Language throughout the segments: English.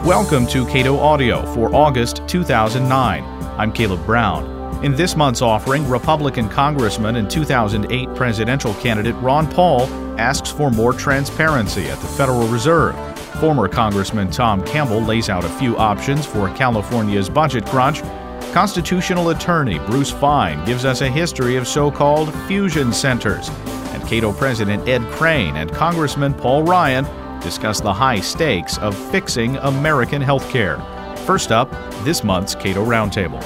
Welcome to Cato Audio for August 2009. I'm Caleb Brown. In this month's offering, Republican Congressman and 2008 presidential candidate Ron Paul asks for more transparency at the Federal Reserve. Former Congressman Tom Campbell lays out a few options for California's budget crunch. Constitutional attorney Bruce Fein gives us a history of so-called fusion centers. And Cato President Ed Crane and Congressman Paul Ryan discuss the high stakes of fixing American health care. First up, this month's Cato Roundtable.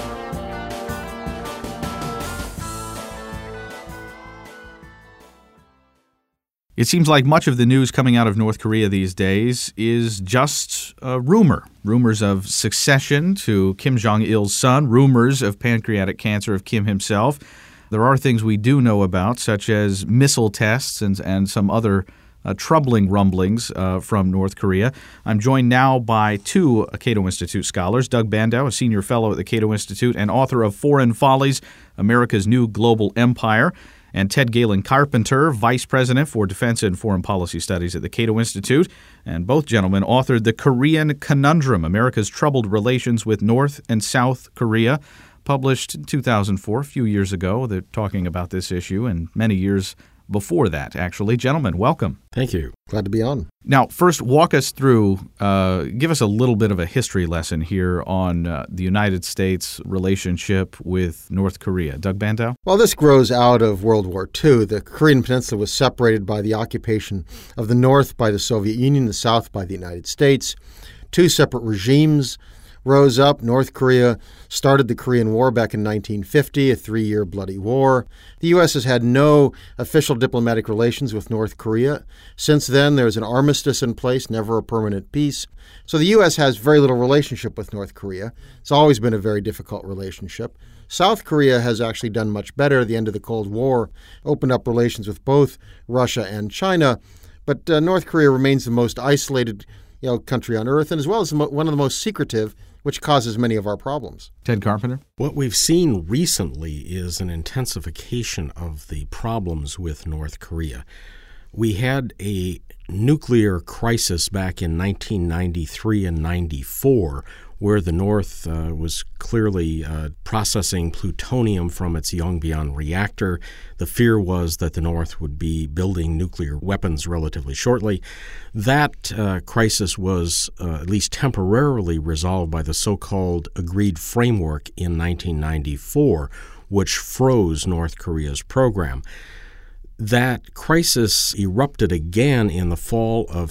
It seems like much of the news coming out of North Korea these days is just a rumor. Rumors of succession to Kim Jong-il's son, rumors of pancreatic cancer of Kim himself. There are things we do know about, such as missile tests and some other troubling rumblings from North Korea. I'm joined now by two Cato Institute scholars, Doug Bandow, a senior fellow at the Cato Institute and author of Foreign Follies, America's New Global Empire, and Ted Galen Carpenter, Vice President for Defense and Foreign Policy Studies at the Cato Institute. And both gentlemen authored The Korean Conundrum, America's Troubled Relations with North and South Korea, published in 2004, a few years ago. They're talking about this issue and many years before that, actually. Gentlemen, welcome. Thank you. Glad to be on. Now, first, walk us through, give us a little bit of a history lesson here on the United States' relationship with North Korea. Doug Bandow? Well, this grows out of World War II. The Korean Peninsula was separated by the occupation of the North by the Soviet Union, the South by the United States. Two separate regimes rose up. North Korea started the Korean War back in 1950, a 3-year bloody war. The U.S. has had no official diplomatic relations with North Korea. Since then, there's an armistice in place, never a permanent peace. So the U.S. has very little relationship with North Korea. It's always been a very difficult relationship. South Korea has actually done much better. The end of the Cold War opened up relations with both Russia and China. But North Korea remains the most isolated country on earth, and as well as one of the most secretive, which causes many of our problems. Ted Carpenter? What we've seen recently is an intensification of the problems with North Korea. We had a nuclear crisis back in 1993 and 94, where the North was clearly processing plutonium from its Yongbyon reactor. The fear was that the North would be building nuclear weapons relatively shortly. That crisis was at least temporarily resolved by the so-called Agreed Framework in 1994, which froze North Korea's program. That crisis erupted again in the fall of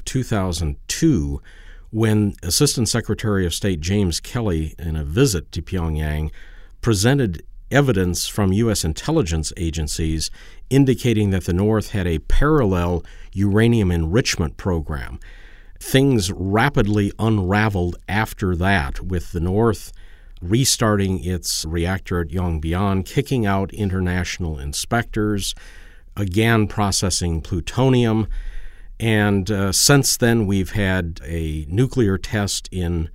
2002 when Assistant Secretary of State James Kelly, in a visit to Pyongyang, presented evidence from U.S. intelligence agencies indicating that the North had a parallel uranium enrichment program. Things rapidly unraveled after that, with the North restarting its reactor at Yongbyon, kicking out international inspectors, again processing plutonium. And since then, we've had a nuclear test in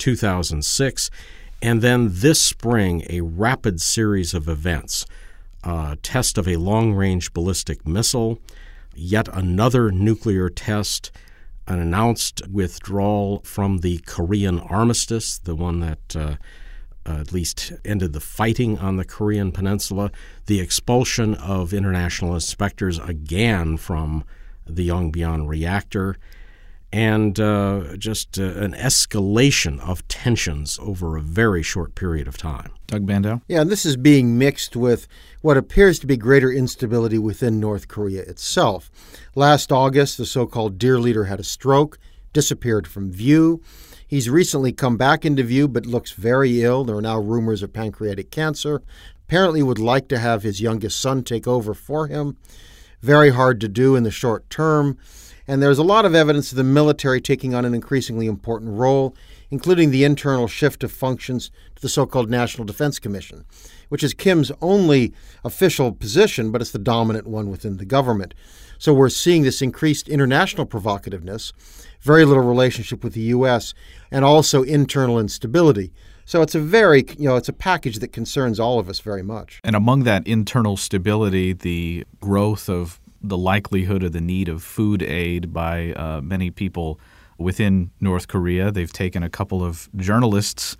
2006, and then this spring, a rapid series of events. Test of a long-range ballistic missile, yet another nuclear test, an announced withdrawal from the Korean armistice, the one that at least ended the fighting on the Korean peninsula, the expulsion of international inspectors again from the Yongbyon reactor, and just an escalation of tensions over a very short period of time. Doug Bandow? Yeah, and this is being mixed with what appears to be greater instability within North Korea itself. Last August, the so-called Dear Leader had a stroke, disappeared from view. He's recently come back into view, but looks very ill. There are now rumors of pancreatic cancer. Apparently would like to have his youngest son take over for him. Very hard to do in the short term. And there's a lot of evidence of the military taking on an increasingly important role, including the internal shift of functions to the so-called National Defense Commission, which is Kim's only official position, but it's the dominant one within the government. So we're seeing this increased international provocativeness, very little relationship with the U.S., and also internal instability. So it's it's a package that concerns all of us very much. And among that internal stability, the growth of the likelihood of the need of food aid by many people within North Korea. They've taken a couple of journalists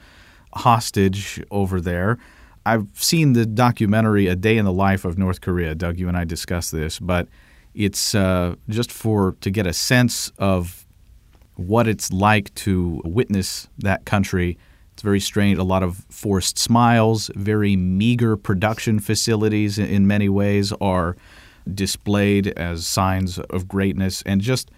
hostage over there. I've seen the documentary A Day in the Life of North Korea. Doug, you and I discussed this, but it's just to get a sense of what it's like to witness that country. It's very strange. A lot of forced smiles, very meager production facilities in many ways are displayed as signs of greatness, and just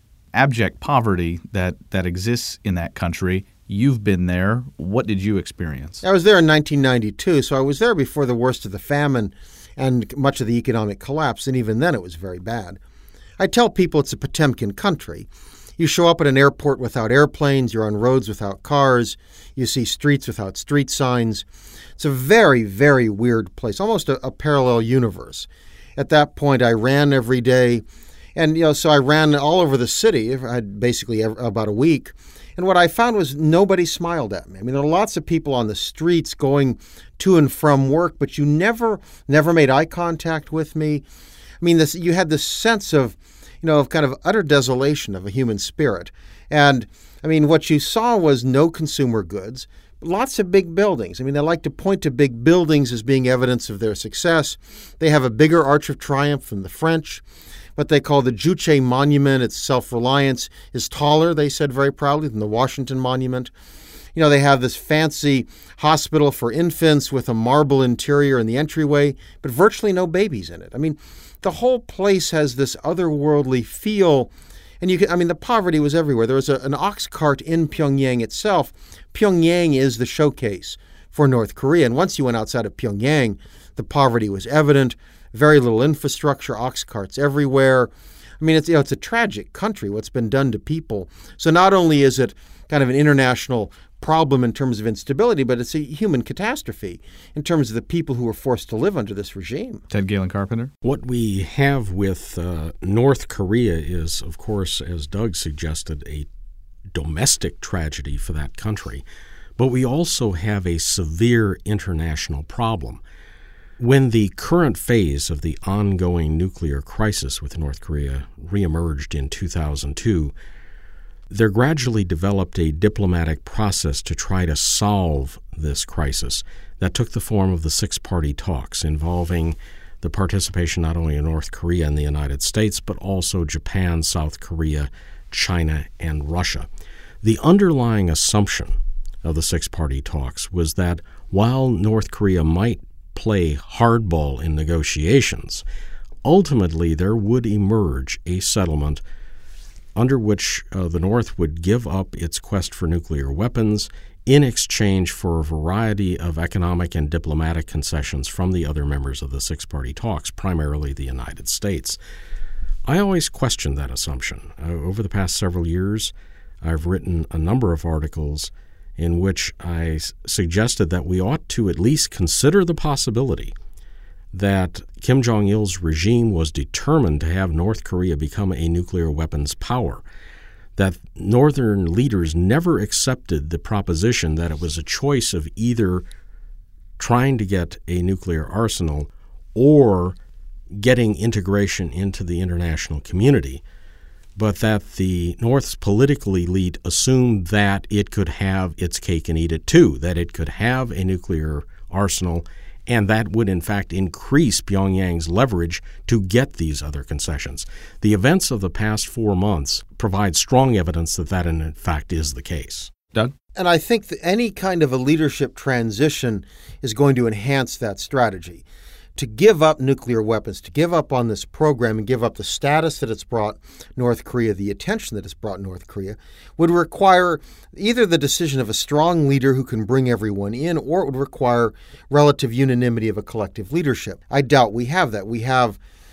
abject poverty that exists in that country. You've been there. What did you experience? I was there in 1992, so I was there before the worst of the famine and much of the economic collapse, and even then it was very bad. I tell people it's a Potemkin country. You show up at an airport without airplanes, you're on roads without cars, you see streets without street signs. It's a very, very weird place, almost a parallel universe. At that point, I ran every day, and so I ran all over the city. I had basically about a week. And what I found was nobody smiled at me. I mean, there are lots of people on the streets going to and from work, but you never made eye contact with me. I mean, you had this sense of kind of utter desolation of a human spirit. And, I mean, what you saw was no consumer goods, lots of big buildings. I mean, they like to point to big buildings as being evidence of their success. They have a bigger Arch of Triumph than the French. What they call the Juche Monument, its self-reliance, is taller, they said very proudly, than the Washington Monument. They have this fancy hospital for infants with a marble interior in the entryway, but virtually no babies in it. I mean, the whole place has this otherworldly feel, and the poverty was everywhere. There was an ox cart in Pyongyang itself. Pyongyang is the showcase for North Korea, and once you went outside of Pyongyang, the poverty was evident. Very little infrastructure, ox carts everywhere. I mean, it's a tragic country, what's been done to people. So not only is it kind of an international problem in terms of instability, but it's a human catastrophe in terms of the people who were forced to live under this regime. Ted Galen Carpenter? What we have with North Korea is, of course, as Doug suggested, a domestic tragedy for that country. But we also have a severe international problem. When the current phase of the ongoing nuclear crisis with North Korea reemerged in 2002, there gradually developed a diplomatic process to try to solve this crisis that took the form of the six-party talks involving the participation not only of North Korea and the United States, but also Japan, South Korea, China, and Russia. The underlying assumption of the six-party talks was that while North Korea might play hardball in negotiations, ultimately there would emerge a settlement under which the North would give up its quest for nuclear weapons in exchange for a variety of economic and diplomatic concessions from the other members of the six-party talks, primarily the United States. I always questioned that assumption. Over the past several years, I've written a number of articles in which I suggested that we ought to at least consider the possibility that Kim Jong-il's regime was determined to have North Korea become a nuclear weapons power, that Northern leaders never accepted the proposition that it was a choice of either trying to get a nuclear arsenal or getting integration into the international community, but that the North's political elite assumed that it could have its cake and eat it too, that it could have a nuclear arsenal, and that would in fact increase Pyongyang's leverage to get these other concessions. The events of the past 4 months provide strong evidence that in fact is the case. Doug? And I think that any kind of a leadership transition is going to enhance that strategy. To give up nuclear weapons, to give up on this program and give up the status that it's brought North Korea, the attention that it's brought North Korea, would require either the decision of a strong leader who can bring everyone in, or it would require relative unanimity of a collective leadership. I doubt we have that. We have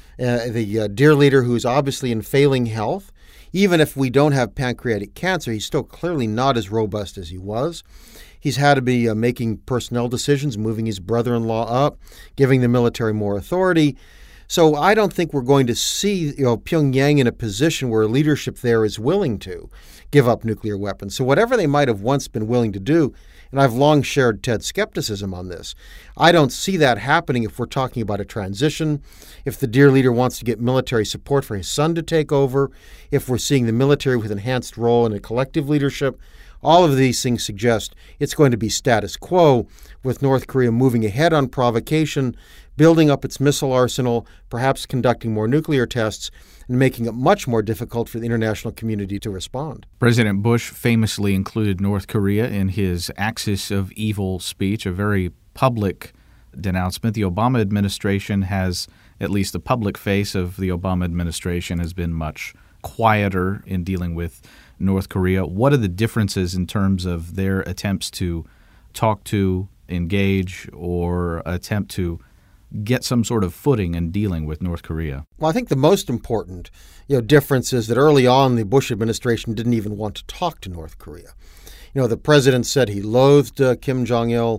the dear leader who is obviously in failing health. Even if we don't have pancreatic cancer, he's still clearly not as robust as he was. He's had to be making personnel decisions, moving his brother-in-law up, giving the military more authority. So I don't think we're going to see Pyongyang in a position where leadership there is willing to give up nuclear weapons. So whatever they might have once been willing to do And I've long shared Ted's skepticism on this. I don't see that happening if we're talking about a transition, if the dear leader wants to get military support for his son to take over, if we're seeing the military with enhanced role in a collective leadership. All of these things suggest it's going to be status quo, with North Korea moving ahead on provocation, building up its missile arsenal, perhaps conducting more nuclear tests, and making it much more difficult for the international community to respond. President Bush famously included North Korea in his Axis of Evil speech, a very public denouncement. The Obama administration has, at least the public face of the Obama administration, has been much quieter in dealing with North Korea. What are the differences in terms of their attempts to talk to, engage, or attempt to get some sort of footing in dealing with North Korea? Well, I think the most important difference is that early on the Bush administration didn't even want to talk to North Korea. The president said he loathed Kim Jong-il.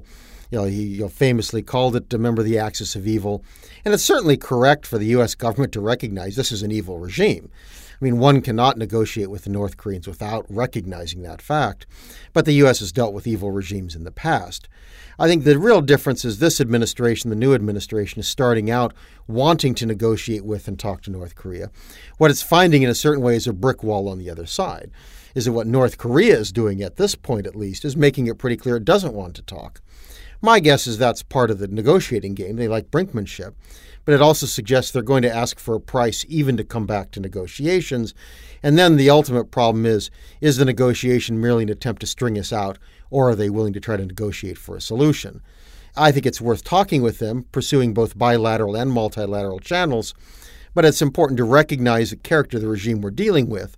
He famously called it a member of the Axis of Evil. And it's certainly correct for the U.S. government to recognize this is an evil regime. I mean, one cannot negotiate with the North Koreans without recognizing that fact. But the U.S. has dealt with evil regimes in the past. I think the real difference is this administration, the new administration, is starting out wanting to negotiate with and talk to North Korea. What it's finding in a certain way is a brick wall on the other side. Is that what North Korea is doing at this point, at least, is making it pretty clear it doesn't want to talk. My guess is that's part of the negotiating game. They like brinkmanship. But it also suggests they're going to ask for a price even to come back to negotiations. And then the ultimate problem is the negotiation merely an attempt to string us out, or are they willing to try to negotiate for a solution? I think it's worth talking with them, pursuing both bilateral and multilateral channels, but it's important to recognize the character of the regime we're dealing with.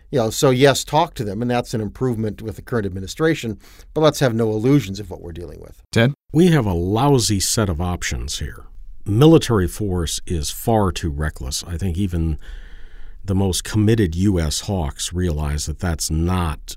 So yes, talk to them, and that's an improvement with the current administration, but let's have no illusions of what we're dealing with. Ted? We have a lousy set of options here. Military force is far too reckless. I think even the most committed U.S. hawks realize that that's not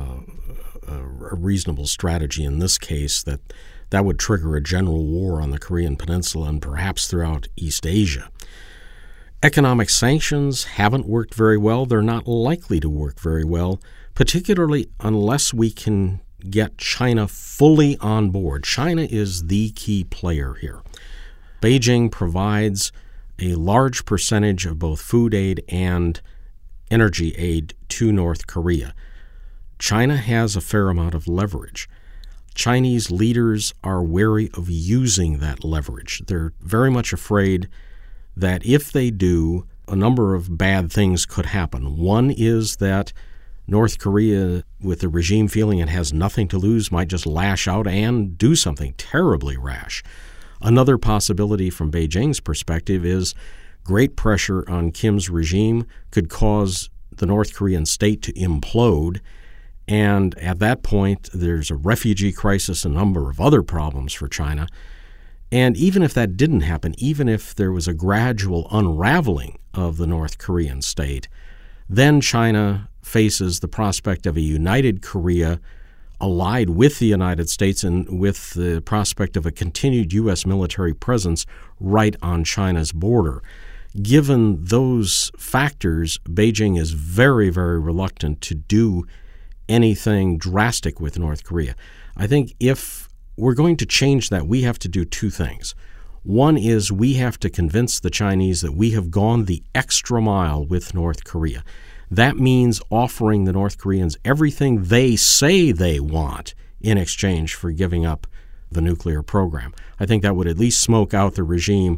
a reasonable strategy in this case, that would trigger a general war on the Korean Peninsula and perhaps throughout East Asia. Economic sanctions haven't worked very well. They're not likely to work very well, particularly unless we can get China fully on board. China is the key player here. Beijing provides a large percentage of both food aid and energy aid to North Korea. China has a fair amount of leverage. Chinese leaders are wary of using that leverage. They're very much afraid that if they do, a number of bad things could happen. One is that North Korea, with the regime feeling it has nothing to lose, might just lash out and do something terribly rash. Another possibility from Beijing's perspective is great pressure on Kim's regime could cause the North Korean state to implode, and at that point there's a refugee crisis, a number of other problems for China. And even if that didn't happen, even if there was a gradual unraveling of the North Korean state, then China faces the prospect of a united Korea allied with the United States and with the prospect of a continued U.S. military presence right on China's border. Given those factors, Beijing is very, very reluctant to do anything drastic with North Korea. I think if we're going to change that, we have to do two things. One is we have to convince the Chinese that we have gone the extra mile with North Korea. That means offering the North Koreans everything they say they want in exchange for giving up the nuclear program. I think that would at least smoke out the regime.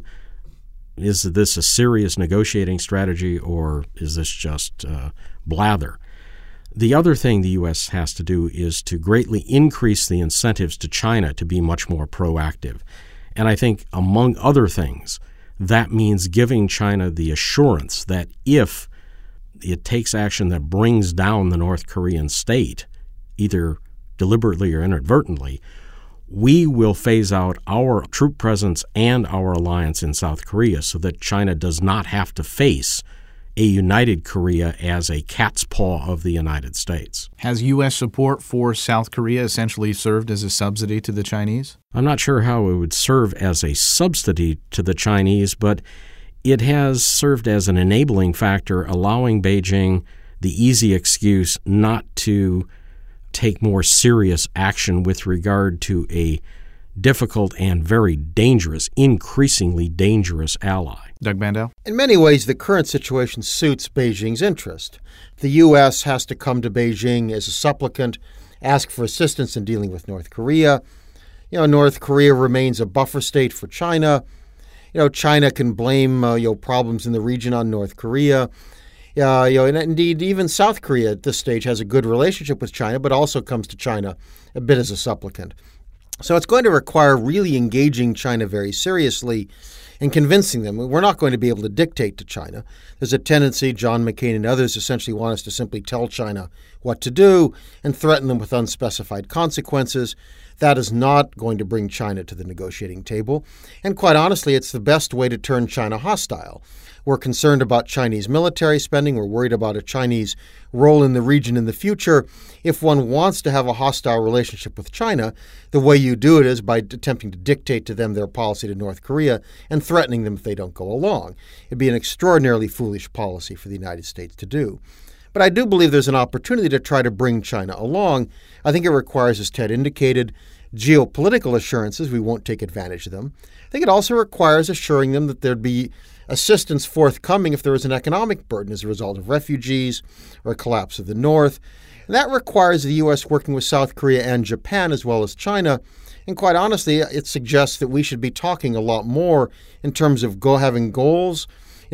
Is this a serious negotiating strategy, or is this just blather? The other thing the U.S. has to do is to greatly increase the incentives to China to be much more proactive. And I think, among other things, that means giving China the assurance that if it takes action that brings down the North Korean state, either deliberately or inadvertently, we will phase out our troop presence and our alliance in South Korea so that China does not have to face a united Korea as a cat's paw of the United States. Has U.S. support for South Korea essentially served as a subsidy to the Chinese? I'm not sure how it would serve as a subsidy to the Chinese, but it has served as an enabling factor, allowing Beijing the easy excuse not to take more serious action with regard to a difficult and very dangerous, increasingly dangerous ally. Doug Bandow? In many ways, the current situation suits Beijing's interest. The U.S. has to come to Beijing as a supplicant, ask for assistance in dealing with North Korea. North Korea remains a buffer state for China. China can blame problems in the region on North Korea. And indeed, even South Korea at this stage has a good relationship with China, but also comes to China a bit as a supplicant. So it's going to require really engaging China very seriously and convincing them. We're not going to be able to dictate to China. There's a tendency, John McCain and others essentially want us to simply tell China what to do and threaten them with unspecified consequences. That is not going to bring China to the negotiating table. And quite honestly, it's the best way to turn China hostile. We're concerned about Chinese military spending. We're worried about a Chinese role in the region in the future. If one wants to have a hostile relationship with China, the way you do it is by attempting to dictate to them their policy to North Korea and threatening them if they don't go along. It'd be an extraordinarily foolish policy for the United States to do. But I do believe there's an opportunity to try to bring China along. I think it requires, as Ted indicated, geopolitical assurances. We won't take advantage of them. I think it also requires assuring them that there'd be assistance forthcoming if there is an economic burden as a result of refugees or a collapse of the North. And that requires the U.S. working with South Korea and Japan as well as China. And quite honestly, it suggests that we should be talking a lot more in terms of having goals,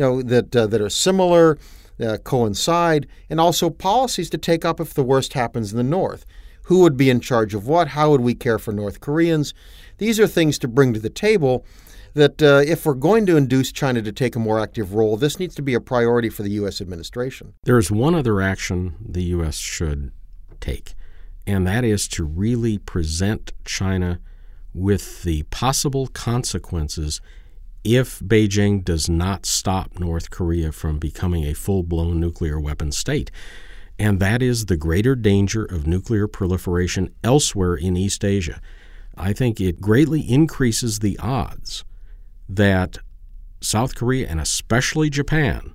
that are similar, coincide, and also policies to take up if the worst happens in the North. Who would be in charge of what? How would we care for North Koreans? These are things to bring to the table that if we're going to induce China to take a more active role, this needs to be a priority for the U.S. administration. There's one other action the U.S. should take, and that is to really present China with the possible consequences if Beijing does not stop North Korea from becoming a full-blown nuclear weapon state. And that is the greater danger of nuclear proliferation elsewhere in East Asia. I think it greatly increases the odds that South Korea and especially Japan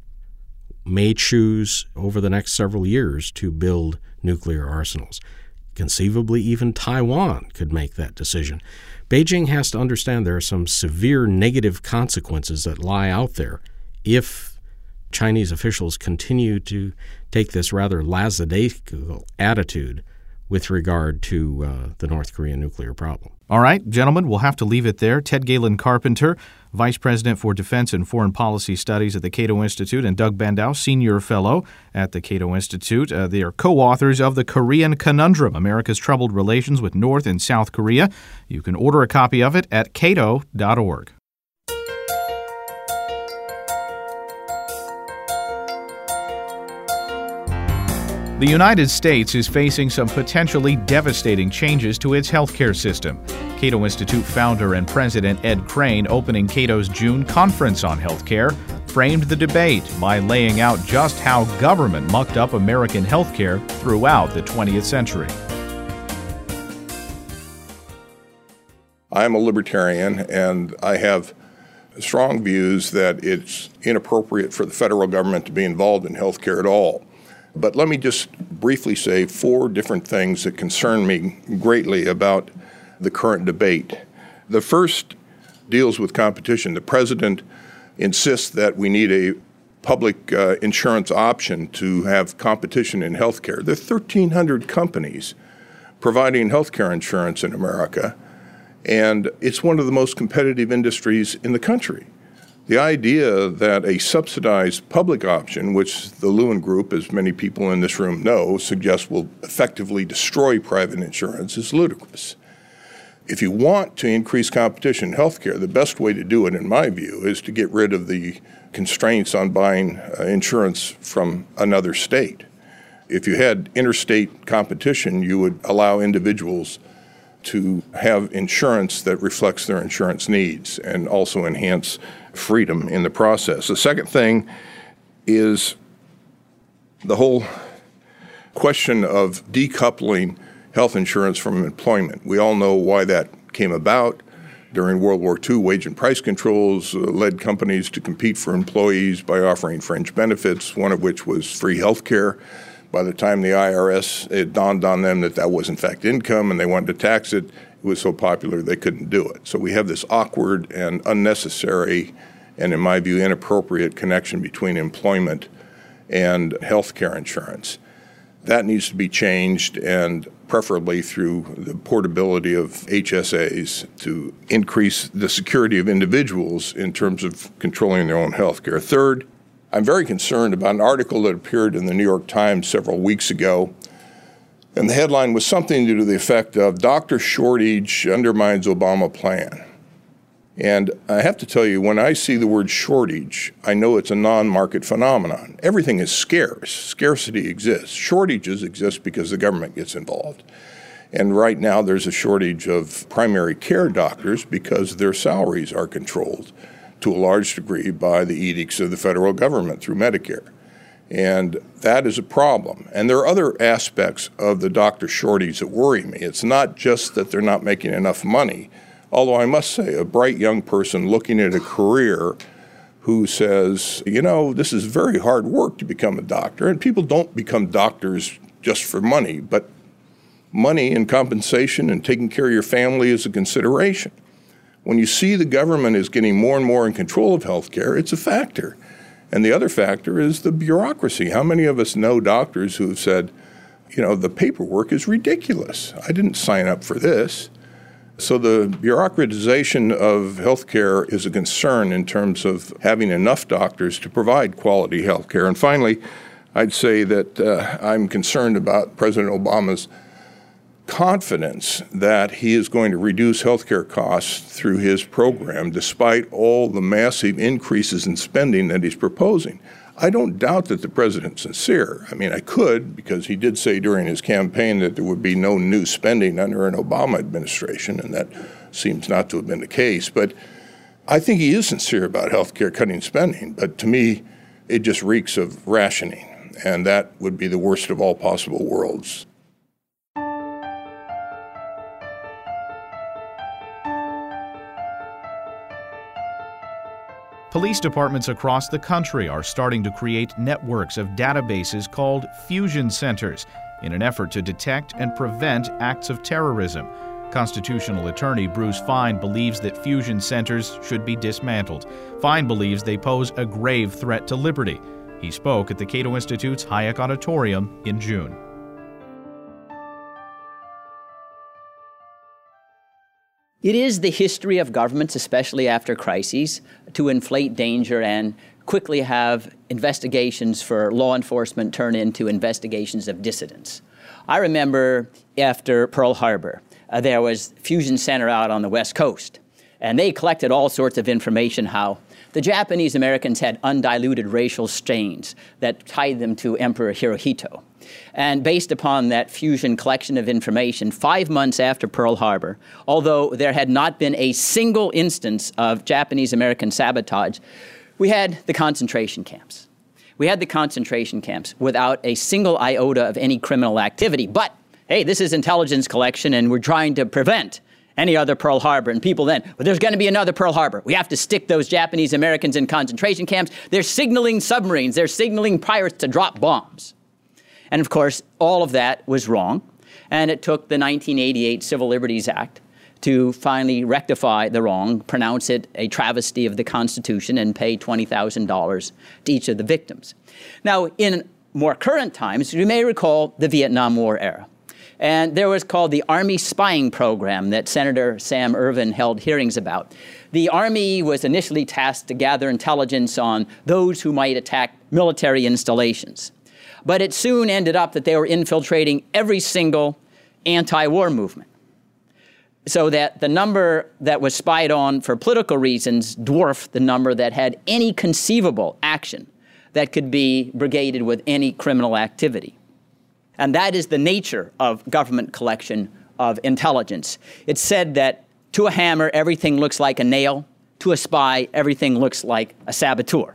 may choose over the next several years to build nuclear arsenals. Conceivably, even Taiwan could make that decision. Beijing has to understand there are some severe negative consequences that lie out there if Chinese officials continue to take this rather lackadaisical attitude with regard to the North Korean nuclear problem. All right, gentlemen, we'll have to leave it there. Ted Galen Carpenter, Vice President for Defense and Foreign Policy Studies at the Cato Institute, and Doug Bandow, Senior Fellow at the Cato Institute. They are co-authors of The Korean Conundrum, America's Troubled Relations with North and South Korea. You can order a copy of it at cato.org. The United States is facing some potentially devastating changes to its healthcare system. Cato Institute founder and president Ed Crane, opening Cato's June conference on healthcare, framed the debate by laying out just how government mucked up American healthcare throughout the 20th century. I'm a libertarian, and I have strong views that it's inappropriate for the federal government to be involved in healthcare at all. But let me just briefly say 4 different things that concern me greatly about the current debate. The first deals with competition. The president insists that we need a public insurance option to have competition in healthcare. There are 1,300 companies providing healthcare insurance in America, and it's one of the most competitive industries in the country. The idea that a subsidized public option, which the Lewin Group, as many people in this room know, suggests will effectively destroy private insurance, is ludicrous. If you want to increase competition in healthcare, the best way to do it, in my view, is to get rid of the constraints on buying insurance from another state. If you had interstate competition, you would allow individuals to have insurance that reflects their insurance needs and also enhance freedom in the process. The second thing is the whole question of decoupling health insurance from employment. We all know why that came about. During World War II, wage and price controls led companies to compete for employees by offering fringe benefits, one of which was free health care. By the time the IRS, it dawned on them that that was in fact income and they wanted to tax it, it was so popular they couldn't do it. So we have this awkward and unnecessary and, in my view, inappropriate connection between employment and health care insurance. That needs to be changed, and preferably through the portability of HSAs to increase the security of individuals in terms of controlling their own health care. Third, I'm very concerned about an article that appeared in the New York Times several weeks ago, and the headline was something to the effect of "Doctor Shortage Undermines Obama Plan." And I have to tell you, when I see the word shortage, I know it's a non-market phenomenon. Everything is scarce. Scarcity exists. Shortages exist because the government gets involved. And right now there's a shortage of primary care doctors because their salaries are controlled to a large degree by the edicts of the federal government through Medicare. And that is a problem. And there are other aspects of the doctor shortage that worry me. It's not just that they're not making enough money. Although I must say, a bright young person looking at a career who says, this is very hard work to become a doctor, and people don't become doctors just for money, but money and compensation and taking care of your family is a consideration. When you see the government is getting more and more in control of healthcare, it's a factor. And the other factor is the bureaucracy. How many of us know doctors who have said, the paperwork is ridiculous. I didn't sign up for this. So the bureaucratization of healthcare is a concern in terms of having enough doctors to provide quality healthcare. And finally, I'd say that I'm concerned about President Obama's confidence that he is going to reduce healthcare costs through his program, despite all the massive increases in spending that he's proposing. I don't doubt that the president's sincere. I mean, I could, because he did say during his campaign that there would be no new spending under an Obama administration, and that seems not to have been the case. But I think he is sincere about health care cutting spending. But to me, it just reeks of rationing, and that would be the worst of all possible worlds. Police departments across the country are starting to create networks of databases called fusion centers in an effort to detect and prevent acts of terrorism. Constitutional attorney Bruce Fein believes that fusion centers should be dismantled. Fein believes they pose a grave threat to liberty. He spoke at the Cato Institute's Hayek Auditorium in June. It is the history of governments, especially after crises, to inflate danger and quickly have investigations for law enforcement turn into investigations of dissidents. I remember after Pearl Harbor, there was Fusion Center out on the West Coast, and they collected all sorts of information how the Japanese Americans had undiluted racial stains that tied them to Emperor Hirohito. And based upon that fusion collection of information, 5 months after Pearl Harbor, although there had not been a single instance of Japanese-American sabotage, we had the concentration camps. We had the concentration camps without a single iota of any criminal activity. But, hey, this is intelligence collection, and we're trying to prevent any other Pearl Harbor. And people then, well, there's going to be another Pearl Harbor. We have to stick those Japanese Americans in concentration camps. They're signaling submarines. They're signaling pirates to drop bombs. And, of course, all of that was wrong. And it took the 1988 Civil Liberties Act to finally rectify the wrong, pronounce it a travesty of the Constitution, and pay $20,000 to each of the victims. Now, in more current times, you may recall the Vietnam War era. And there was called the Army Spying Program that Senator Sam Ervin held hearings about. The Army was initially tasked to gather intelligence on those who might attack military installations. But it soon ended up that they were infiltrating every single anti-war movement, so that the number that was spied on for political reasons dwarfed the number that had any conceivable action that could be brigaded with any criminal activity. And that is the nature of government collection of intelligence. It's said that to a hammer, everything looks like a nail. To a spy, everything looks like a saboteur.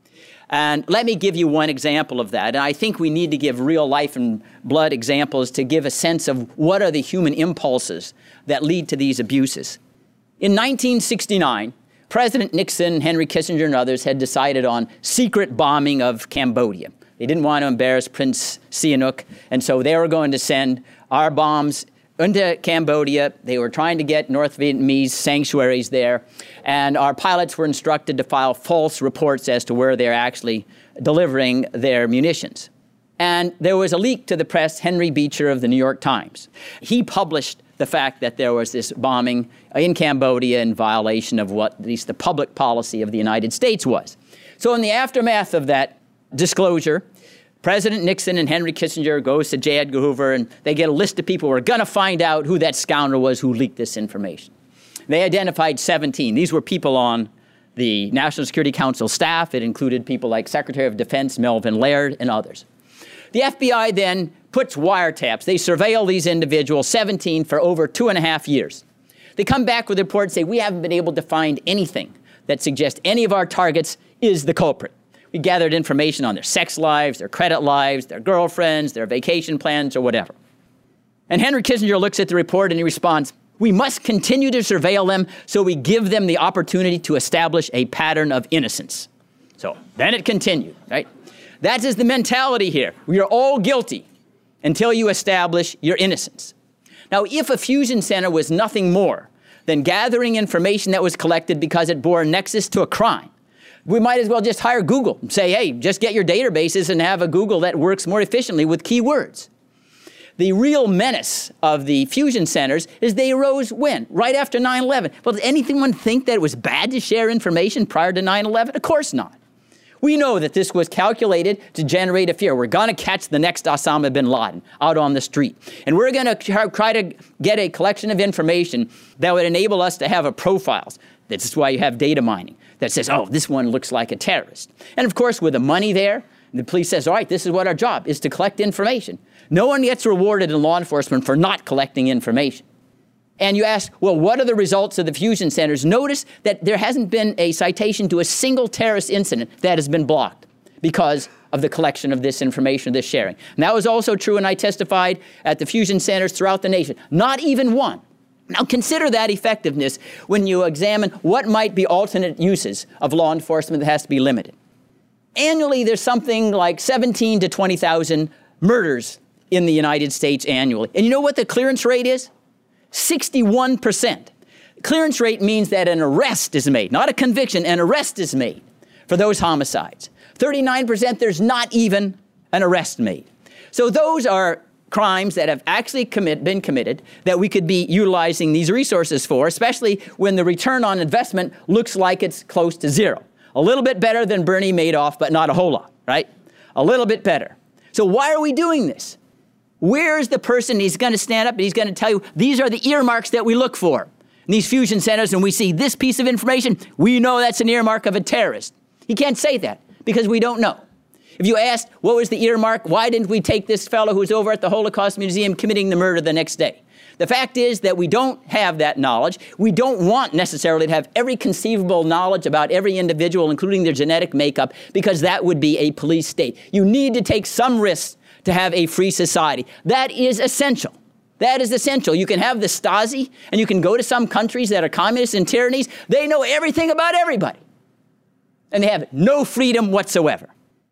And let me give you one example of that. And I think we need to give real life and blood examples to give a sense of what are the human impulses that lead to these abuses. In 1969, President Nixon, Henry Kissinger, and others had decided on secret bombing of Cambodia. They didn't want to embarrass Prince Sihanouk, and so they were going to send our bombs into Cambodia. They were trying to get North Vietnamese sanctuaries there, and our pilots were instructed to file false reports as to where they're actually delivering their munitions. And there was a leak to the press. Henry Beecher of the New York Times, he published the fact that there was this bombing in Cambodia in violation of what at least the public policy of the United States was. So in the aftermath of that disclosure, President Nixon and Henry Kissinger goes to J. Edgar Hoover, and they get a list of people who are going to find out who that scoundrel was who leaked this information. They identified 17. These were people on the National Security Council staff. It included people like Secretary of Defense Melvin Laird and others. The FBI then puts wiretaps. They surveil these individuals, 17, for over 2.5 years. They come back with a report and say, we haven't been able to find anything that suggests any of our targets is the culprit. We gathered information on their sex lives, their credit lives, their girlfriends, their vacation plans, or whatever. And Henry Kissinger looks at the report and he responds, we must continue to surveil them so we give them the opportunity to establish a pattern of innocence. So then it continued, right? That is the mentality here. We are all guilty until you establish your innocence. Now, if a fusion center was nothing more than gathering information that was collected because it bore a nexus to a crime, we might as well just hire Google and say, hey, just get your databases and have a Google that works more efficiently with keywords. The real menace of the fusion centers is they arose when? Right after 9/11. Well, did anyone think that it was bad to share information prior to 9/11? Of course not. We know that this was calculated to generate a fear. We're going to catch the next Osama bin Laden out on the street. And we're going to try to get a collection of information that would enable us to have a profiles. This is why you have data mining that says, oh, this one looks like a terrorist. And of course, with the money there, the police says, all right, this is what our job is, to collect information. No one gets rewarded in law enforcement for not collecting information. And you ask, well, what are the results of the fusion centers? Notice that there hasn't been a citation to a single terrorist incident that has been blocked because of the collection of this information, this sharing. And that was also true when I testified at the fusion centers throughout the nation. Not even one. Now consider that effectiveness when you examine what might be alternate uses of law enforcement that has to be limited. Annually, there's something like 17 to 20,000 murders in the United States annually. And you know what the clearance rate is? 61%. Clearance rate means that an arrest is made, not a conviction, an arrest is made for those homicides. 39%, there's not even an arrest made. So those are crimes that have actually been committed that we could be utilizing these resources for, especially when the return on investment looks like it's close to zero. A little bit better than Bernie Madoff, but not a whole lot, right? A little bit better. So why are we doing this? Where is the person? He's going to stand up and he's going to tell you, these are the earmarks that we look for in these fusion centers, and we see this piece of information, we know that's an earmark of a terrorist. He can't say that because we don't know. If you asked, what was the earmark? Why didn't we take this fellow who's over at the Holocaust Museum committing the murder the next day? The fact is that we don't have that knowledge. We don't want necessarily to have every conceivable knowledge about every individual, including their genetic makeup, because that would be a police state. You need to take some risks to have a free society. That is essential. That is essential. You can have the Stasi, and you can go to some countries that are communists and tyrannies. They know everything about everybody. And they have no freedom whatsoever.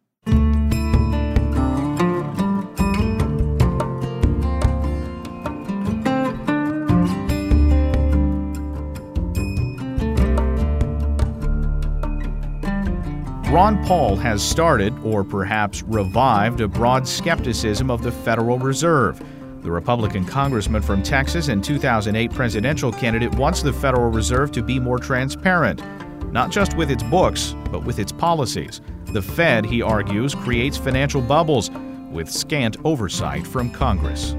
Ron Paul has started, or perhaps revived, a broad skepticism of the Federal Reserve. The Republican congressman from Texas and 2008 presidential candidate wants the Federal Reserve to be more transparent, not just with its books, but with its policies. The Fed, he argues, creates financial bubbles with scant oversight from Congress.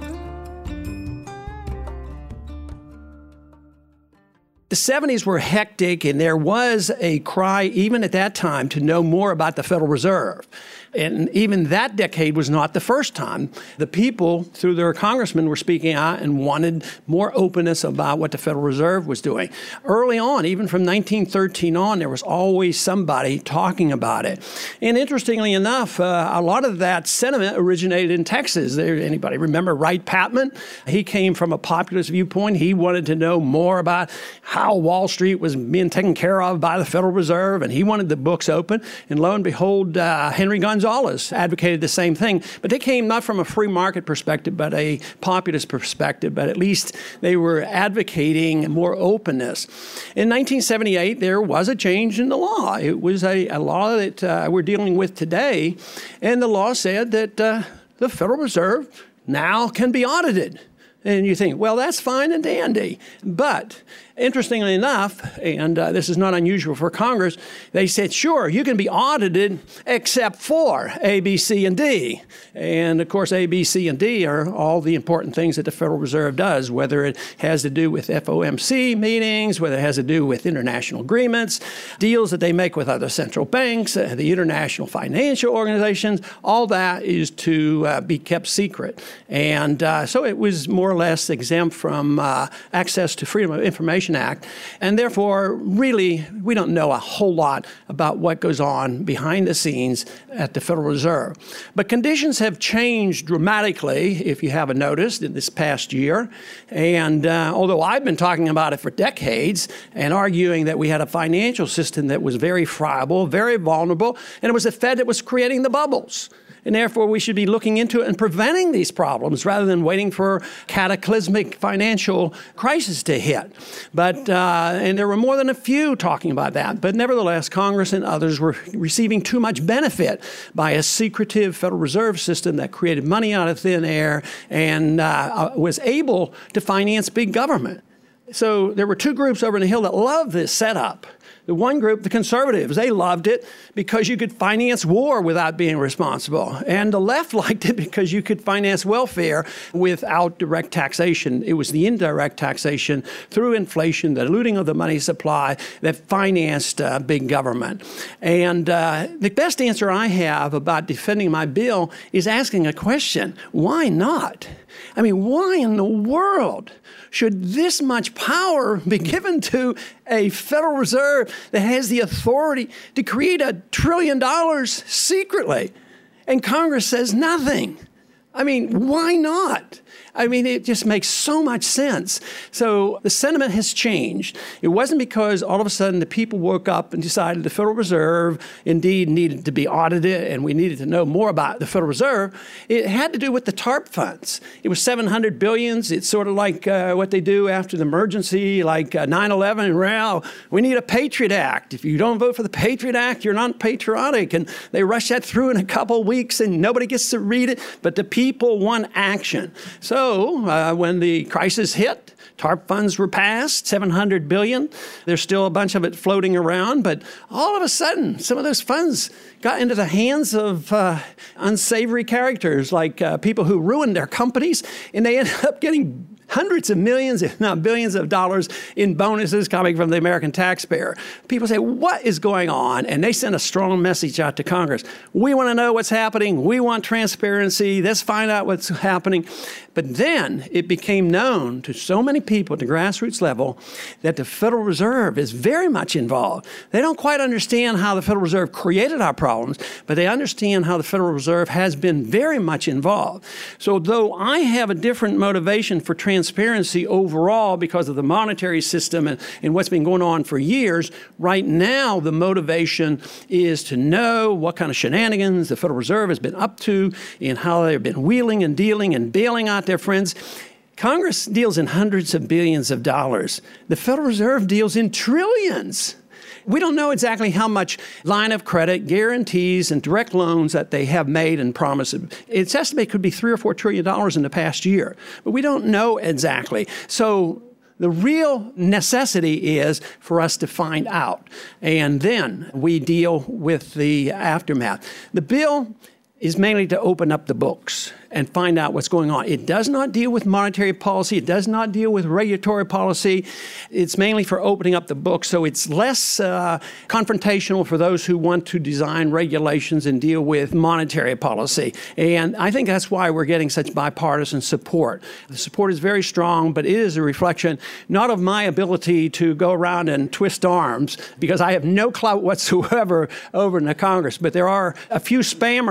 The 70s were hectic, and there was a cry, even at that time, to know more about the Federal Reserve. And even that decade was not the first time. The people, through their congressmen, were speaking out and wanted more openness about what the Federal Reserve was doing. Early on, even from 1913 on, there was always somebody talking about it. And interestingly enough, a lot of that sentiment originated in Texas. Anybody remember Wright Patman? He came from a populist viewpoint. He wanted to know more about how how Wall Street was being taken care of by the Federal Reserve, and he wanted the books open. And lo and behold, Henry Gonzalez advocated the same thing. But they came not from a free market perspective, but a populist perspective. But at least they were advocating more openness. In 1978, there was a change in the law. It was a law that we're dealing with today. And the law said that the Federal Reserve now can be audited. And you think, well, that's fine and dandy. But interestingly enough, and this is not unusual for Congress, they said, sure, you can be audited except for A, B, C, and D. And of course, A, B, C, and D are all the important things that the Federal Reserve does, whether it has to do with FOMC meetings, whether it has to do with international agreements, deals that they make with other central banks, the international financial organizations. All that is to be kept secret. And so it was more or less exempt from access to Freedom of Information Act, and therefore, really, we don't know a whole lot about what goes on behind the scenes at the Federal Reserve. But conditions have changed dramatically, if you haven't noticed, in this past year. And although I've been talking about it for decades and arguing that we had a financial system that was very friable, very vulnerable, and it was the Fed that was creating the bubbles. And therefore, we should be looking into it and preventing these problems rather than waiting for cataclysmic financial crisis to hit. But and there were more than a few talking about that. But nevertheless, Congress and others were receiving too much benefit by a secretive Federal Reserve system that created money out of thin air and was able to finance big government. So there were two groups over on the Hill that loved this setup. The one group, the conservatives, they loved it because you could finance war without being responsible. And the left liked it because you could finance welfare without direct taxation. It was the indirect taxation through inflation, the looting of the money supply that financed big government. And the best answer I have about defending my bill is asking a question: why not? I mean, why in the world should this much power be given to a Federal Reserve that has the authority to create $1 trillion secretly? And Congress says nothing. I mean, why not? I mean, it just makes so much sense. So the sentiment has changed. It wasn't because all of a sudden the people woke up and decided the Federal Reserve indeed needed to be audited and we needed to know more about the Federal Reserve. It had to do with the TARP funds. It was $700 billion. It's sort of like what they do after the emergency, like 9/11. Well, we need a Patriot Act. If you don't vote for the Patriot Act, you're not patriotic. And they rush that through in a couple of weeks and nobody gets to read it, but the people want action. So when the crisis hit, TARP funds were passed, $700 billion. There's still a bunch of it floating around, but all of a sudden, some of those funds got into the hands of unsavory characters, like people who ruined their companies, and they ended up getting hundreds of millions, if not billions of dollars in bonuses coming from the American taxpayer. People say, what is going on? And they send a strong message out to Congress. We want to know what's happening. We want transparency. Let's find out what's happening. But then it became known to so many people at the grassroots level that the Federal Reserve is very much involved. They don't quite understand how the Federal Reserve created our problems, but they understand how the Federal Reserve has been very much involved. So though I have a different motivation for transparency overall because of the monetary system and what's been going on for years, right now the motivation is to know what kind of shenanigans the Federal Reserve has been up to and how they've been wheeling and dealing and bailing out their friends. Congress deals in hundreds of billions of dollars. The Federal Reserve deals in trillions. We don't know exactly how much line of credit, guarantees, and direct loans that they have made and promised. It's estimated could be $3 or $4 trillion in the past year, but we don't know exactly. So the real necessity is for us to find out, and then we deal with the aftermath. The bill is mainly to open up the books and find out what's going on. It does not deal with monetary policy. It does not deal with regulatory policy. It's mainly for opening up the books. So it's less confrontational for those who want to design regulations and deal with monetary policy. And I think that's why we're getting such bipartisan support. The support is very strong, but it is a reflection not of my ability to go around and twist arms, because I have no clout whatsoever over in the Congress. But there are a few spammers out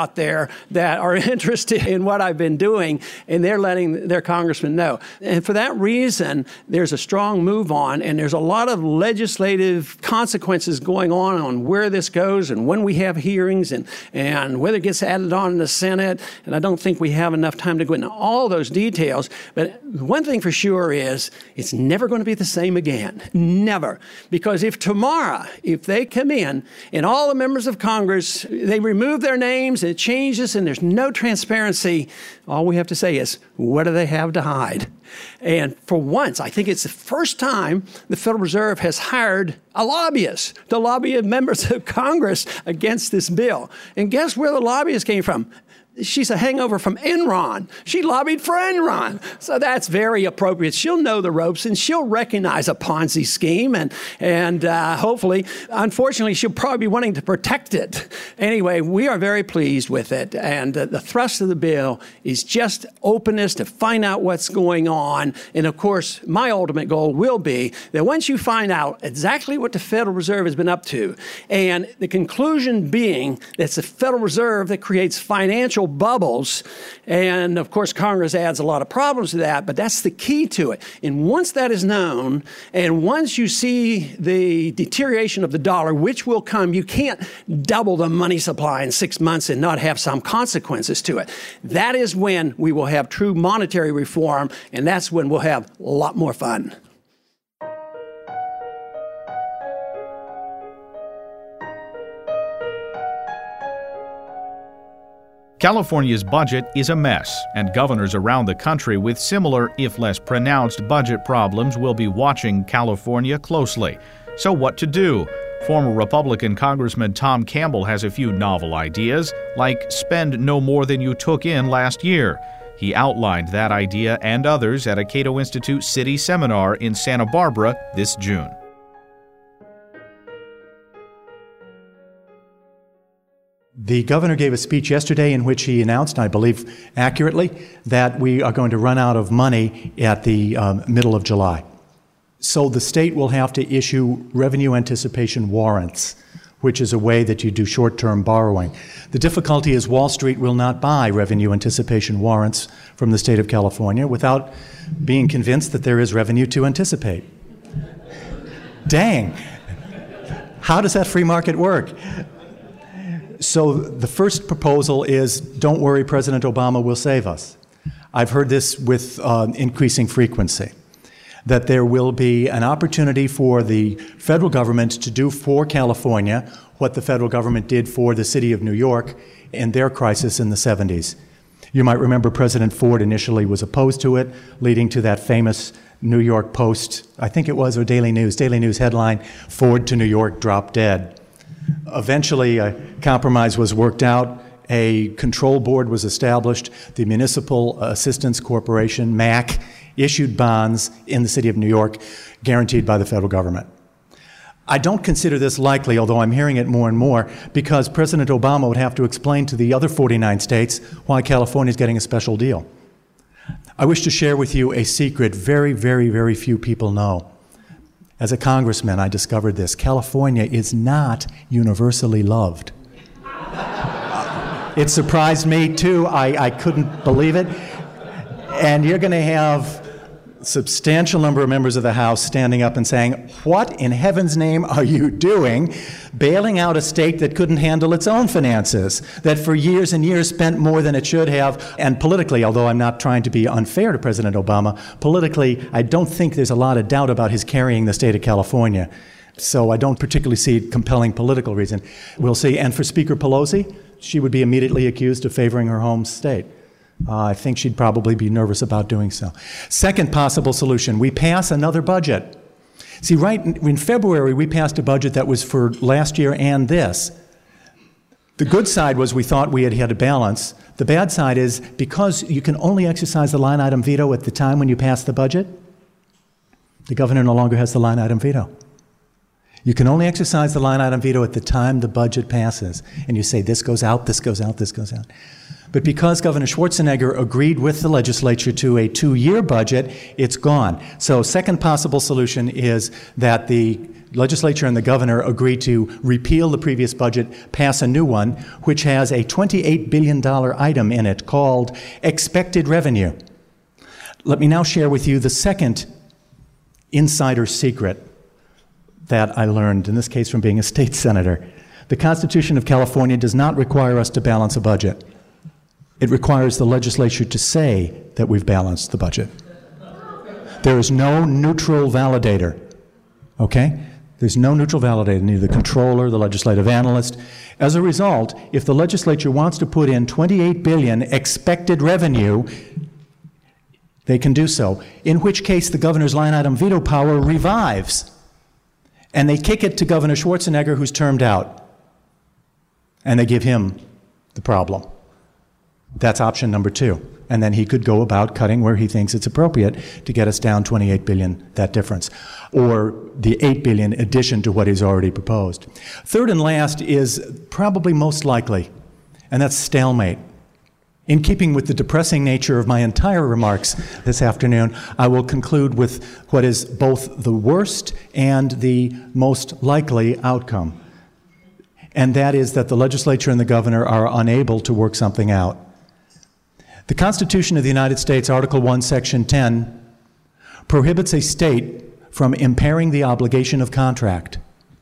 out there that are interested in what I've been doing, and they're letting their congressman know. And for that reason, there's a strong move on, and there's a lot of legislative consequences going on where this goes and when we have hearings and whether it gets added on in the Senate. And I don't think we have enough time to go into all those details. But one thing for sure is it's never going to be the same again. Never. Because if tomorrow, if they come in and all the members of Congress, they remove their names and it changes and there's no transparency, all we have to say is, what do they have to hide? And for once, I think it's the first time the Federal Reserve has hired a lobbyist to lobby members of Congress against this bill. And guess where the lobbyist came from? She's a hangover from Enron. She lobbied for Enron. So that's very appropriate. She'll know the ropes and she'll recognize a Ponzi scheme and hopefully, unfortunately, she'll probably be wanting to protect it. Anyway, we are very pleased with it. And the thrust of the bill is just openness to find out what's going on. And of course, my ultimate goal will be that once you find out exactly what the Federal Reserve has been up to, and the conclusion being that it's the Federal Reserve that creates financial bubbles. And of course, Congress adds a lot of problems to that, but that's the key to it. And once that is known, and once you see the deterioration of the dollar, which will come, you can't double the money supply in 6 months and not have some consequences to it. That is when we will have true monetary reform, and that's when we'll have a lot more fun. California's budget is a mess, and governors around the country with similar, if less pronounced, budget problems will be watching California closely. So what to do? Former Republican Congressman Tom Campbell has a few novel ideas, like spend no more than you took in last year. He outlined that idea and others at a Cato Institute City Seminar in Santa Barbara this June. The governor gave a speech yesterday in which he announced, I believe accurately, that we are going to run out of money at the middle of July. So the state will have to issue revenue anticipation warrants, which is a way that you do short-term borrowing. The difficulty is Wall Street will not buy revenue anticipation warrants from the state of California without being convinced that there is revenue to anticipate. Dang! How does that free market work? So the first proposal is, don't worry, President Obama will save us. I've heard this with increasing frequency, that there will be an opportunity for the federal government to do for California what the federal government did for the city of New York in their crisis in the 70s. You might remember President Ford initially was opposed to it, leading to that famous New York Post, I think it was, or Daily News headline, Ford to New York, drop dead. Eventually, a compromise was worked out. A control board was established. The Municipal Assistance Corporation, MAC, issued bonds in the city of New York, guaranteed by the federal government. I don't consider this likely, although I'm hearing it more and more, because President Obama would have to explain to the other 49 states why California is getting a special deal. I wish to share with you a secret very, very, very few people know. As a congressman, I discovered this. California is not universally loved. It surprised me, too. I couldn't believe it. And you're going to have a substantial number of members of the House standing up and saying, what in heaven's name are you doing, bailing out a state that couldn't handle its own finances, that for years and years spent more than it should have? And politically, although I'm not trying to be unfair to President Obama, politically, I don't think there's a lot of doubt about his carrying the state of California. So I don't particularly see a compelling political reason. We'll see. And for Speaker Pelosi, she would be immediately accused of favoring her home state. I think she'd probably be nervous about doing so. Second possible solution, we pass another budget. See, right in February, we passed a budget that was for last year and this. The good side was we thought we had a balance. The bad side is because you can only exercise the line item veto at the time when you pass the budget, the governor no longer has the line item veto. You can only exercise the line item veto at the time the budget passes. And you say, this goes out, this goes out, this goes out. But because Governor Schwarzenegger agreed with the legislature to a 2-year budget, it's gone. So second possible solution is that the legislature and the governor agreed to repeal the previous budget, pass a new one, which has a $28 billion item in it called expected revenue. Let me now share with you the second insider secret that I learned, in this case from being a state senator. The Constitution of California does not require us to balance a budget. It requires the legislature to say that we've balanced the budget. There is no neutral validator, okay? There's no neutral validator, neither the controller, the legislative analyst. As a result, if the legislature wants to put in $28 billion expected revenue, they can do so, in which case the governor's line item veto power revives. And they kick it to Governor Schwarzenegger, who's termed out. And they give him the problem. That's option number 2. And then he could go about cutting where he thinks it's appropriate to get us down $28 billion, that difference, or the $8 billion addition to what he's already proposed. Third and last is probably most likely, and that's stalemate. In keeping with the depressing nature of my entire remarks this afternoon, I will conclude with what is both the worst and the most likely outcome, and that is that the legislature and the governor are unable to work something out. The Constitution of the United States, Article 1, Section 10, prohibits a state from impairing the obligation of contract.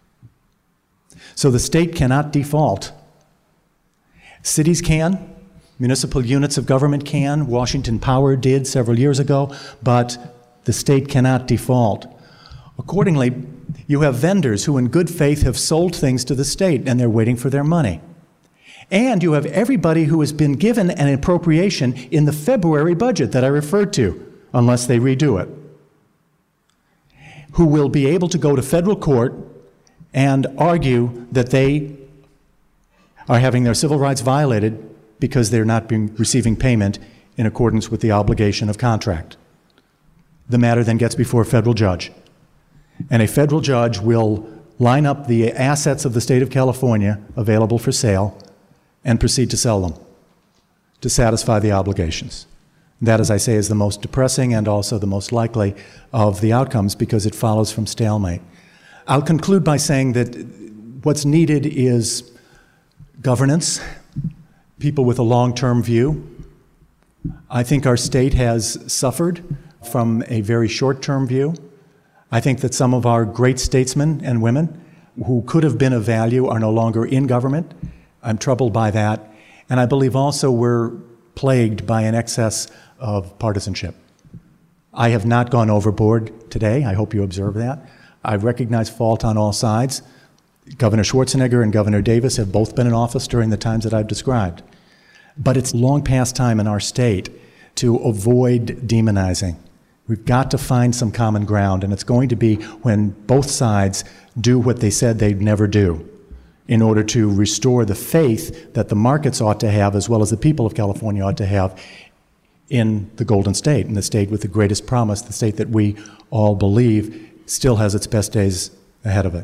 So the state cannot default. Cities can, municipal units of government can, Washington Power did several years ago, but the state cannot default. Accordingly, you have vendors who in good faith have sold things to the state and they're waiting for their money. And you have everybody who has been given an appropriation in the February budget that I referred to, unless they redo it, who will be able to go to federal court and argue that they are having their civil rights violated because they're not receiving payment in accordance with the obligation of contract. The matter then gets before a federal judge, and a federal judge will line up the assets of the state of California available for sale and proceed to sell them to satisfy the obligations. That, as I say, is the most depressing and also the most likely of the outcomes because it follows from stalemate. I'll conclude by saying that what's needed is governance, people with a long-term view. I think our state has suffered from a very short-term view. I think that some of our great statesmen and women who could have been of value are no longer in government. I'm troubled by that. And I believe also we're plagued by an excess of partisanship. I have not gone overboard today. I hope you observe that. I recognize fault on all sides. Governor Schwarzenegger and Governor Davis have both been in office during the times that I've described. But it's long past time in our state to avoid demonizing. We've got to find some common ground, and it's going to be when both sides do what they said they'd never do in order to restore the faith that the markets ought to have, as well as the people of California ought to have, in the Golden State, in the state with the greatest promise, the state that we all believe still has its best days ahead of it.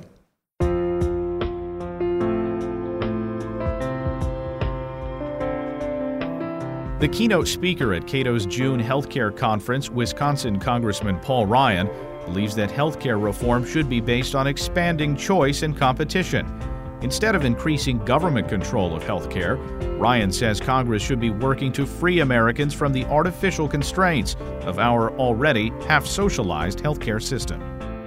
The keynote speaker at Cato's June healthcare conference, Wisconsin Congressman Paul Ryan, believes that healthcare reform should be based on expanding choice and competition. Instead of increasing government control of healthcare, Ryan says Congress should be working to free Americans from the artificial constraints of our already half-socialized healthcare system.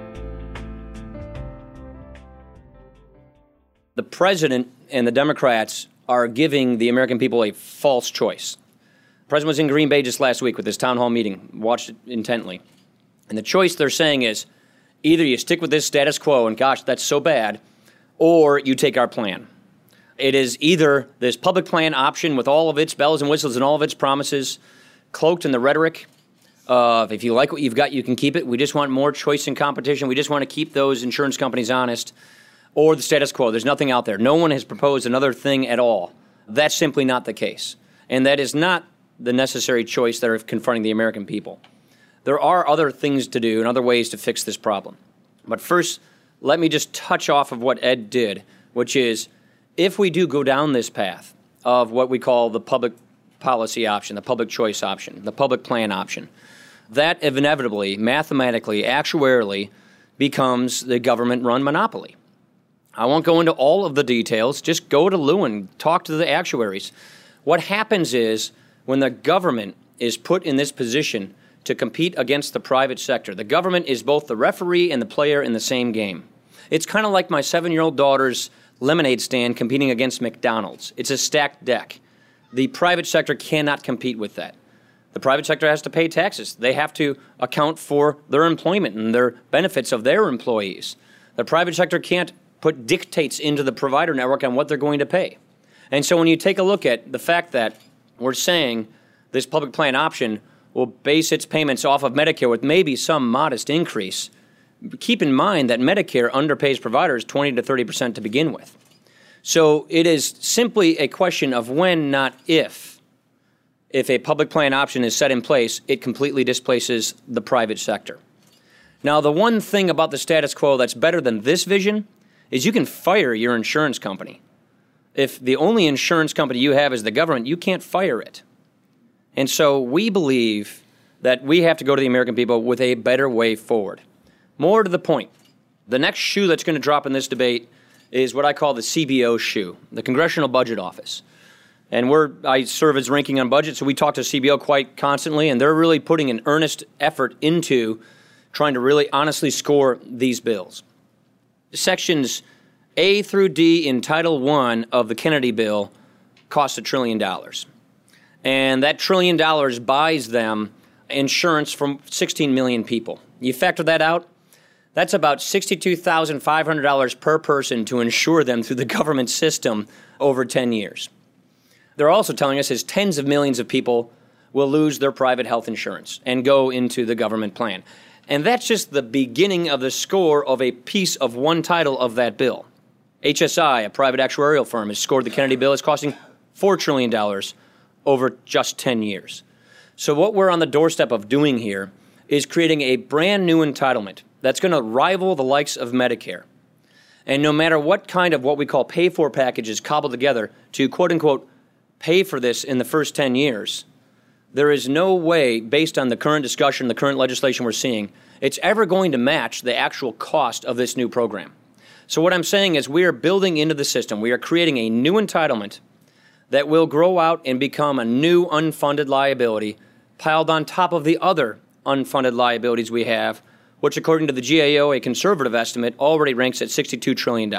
The president and the Democrats are giving the American people a false choice. The president was in Green Bay just last week with his town hall meeting, watched it intently. And the choice they're saying is either you stick with this status quo, and gosh, that's so bad, or you take our plan. It is either this public plan option with all of its bells and whistles and all of its promises, cloaked in the rhetoric of if you like what you've got, you can keep it. We just want more choice and competition. We just want to keep those insurance companies honest. Or the status quo. There's nothing out there. No one has proposed another thing at all. That's simply not the case. And that is not the necessary choice that are confronting the American people. There are other things to do and other ways to fix this problem. But first, let me just touch off of what Ed did, which is if we do go down this path of what we call the public policy option, the public choice option, the public plan option, that inevitably, mathematically, actuarially, becomes the government-run monopoly. I won't go into all of the details. Just go to Lewin, talk to the actuaries. What happens is when the government is put in this position to compete against the private sector, the government is both the referee and the player in the same game. It's kind of like my 7-year-old daughter's lemonade stand competing against McDonald's. It's a stacked deck. The private sector cannot compete with that. The private sector has to pay taxes. They have to account for their employment and their benefits of their employees. The private sector can't put dictates into the provider network on what they're going to pay. And so when you take a look at the fact that we're saying this public plan option will base its payments off of Medicare with maybe some modest increase, keep in mind that Medicare underpays providers 20 to 30% to begin with. So it is simply a question of when, not if. If a public plan option is set in place, it completely displaces the private sector. Now, the one thing about the status quo that's better than this vision is you can fire your insurance company. If the only insurance company you have is the government, you can't fire it. And so we believe that we have to go to the American people with a better way forward. More to the point, the next shoe that's going to drop in this debate is what I call the CBO shoe, the Congressional Budget Office. And I serve as ranking on budget, so we talk to CBO quite constantly, and they're really putting an earnest effort into trying to really honestly score these bills. Sections A through D in Title I of the Kennedy bill cost $1 trillion. And that $1 trillion buys them insurance from 16 million people. You factor that out, that's about $62,500 per person to insure them through the government system over 10 years. They're also telling us is tens of millions of people will lose their private health insurance and go into the government plan. And that's just the beginning of the score of a piece of one title of that bill. HSI, a private actuarial firm, has scored the Kennedy bill as costing $4 trillion over just 10 years. So what we're on the doorstep of doing here is creating a brand new entitlement that's going to rival the likes of Medicare. And no matter what kind of what we call pay-for package is cobbled together to quote-unquote pay for this in the first 10 years, there is no way, based on the current discussion, the current legislation we're seeing, it's ever going to match the actual cost of this new program. So what I'm saying is we are building into the system, we are creating a new entitlement that will grow out and become a new unfunded liability piled on top of the other unfunded liabilities we have, which according to the GAO, a conservative estimate, already ranks at $62 trillion.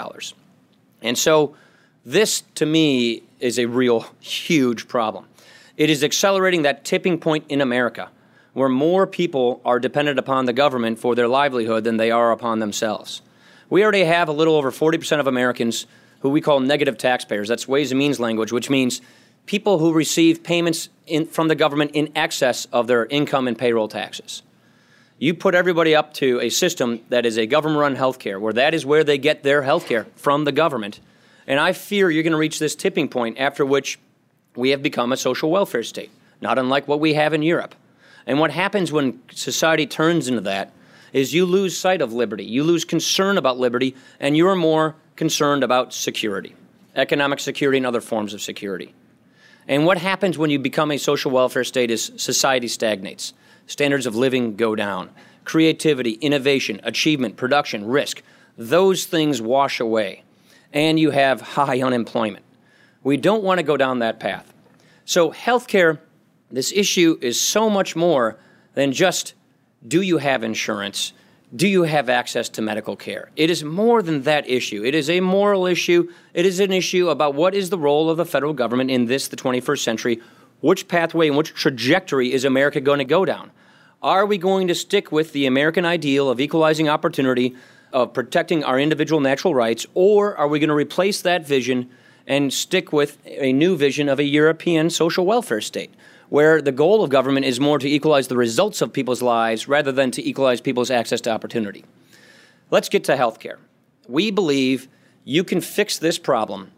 And so this, to me, is a real huge problem. It is accelerating that tipping point in America where more people are dependent upon the government for their livelihood than they are upon themselves. We already have a little over 40% of Americans who we call negative taxpayers. That's Ways and Means language, which means people who receive payments from the government in excess of their income and payroll taxes. You put everybody up to a system that is a government-run health care, where that is where they get their health care from the government. And I fear you're going to reach this tipping point after which we have become a social welfare state, not unlike what we have in Europe. And what happens when society turns into that is you lose sight of liberty, you lose concern about liberty, and you're more concerned about security, economic security and other forms of security. And what happens when you become a social welfare state is society stagnates. Standards of living go down. Creativity, innovation, achievement, production, risk, those things wash away. And you have high unemployment. We don't want to go down that path. So healthcare, this issue is so much more than just, do you have insurance? Do you have access to medical care? It is more than that issue. It is a moral issue. It is an issue about what is the role of the federal government in this, the 21st century. Which pathway and which trajectory is America going to go down? Are we going to stick with the American ideal of equalizing opportunity, of protecting our individual natural rights, or are we going to replace that vision and stick with a new vision of a European social welfare state, where the goal of government is more to equalize the results of people's lives rather than to equalize people's access to opportunity? Let's get to healthcare. We believe you can fix this problem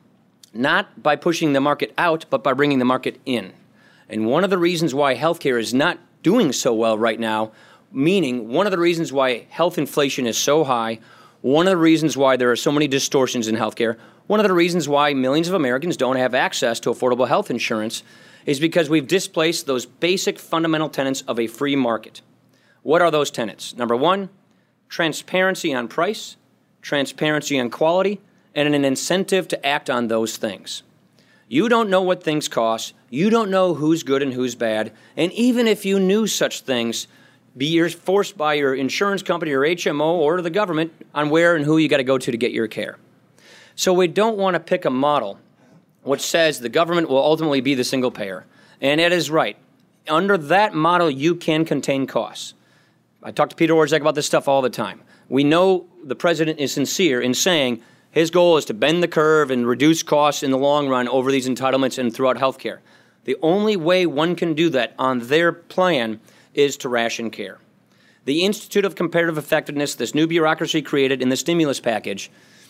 not by pushing the market out, but by bringing the market in. And one of the reasons why healthcare is not doing so well right now, meaning one of the reasons why health inflation is so high, one of the reasons why there are so many distortions in healthcare, one of the reasons why millions of Americans don't have access to affordable health insurance is because we've displaced those basic fundamental tenets of a free market. What are those tenets? Number one, transparency on price, transparency on quality, and an incentive to act on those things. You don't know what things cost. You don't know who's good and who's bad. And even if you knew such things, you're forced by your insurance company or HMO or the government on where and who you got to go to get your care. So we don't want to pick a model which says the government will ultimately be the single payer. And it is right. Under that model, you can contain costs. I talk to Peter Orszag about this stuff all the time. We know the president is sincere in saying his goal is to bend the curve and reduce costs in the long run over these entitlements and throughout health care. The only way one can do that on their plan is to ration care. The Institute of Comparative Effectiveness, this new bureaucracy created in the stimulus package,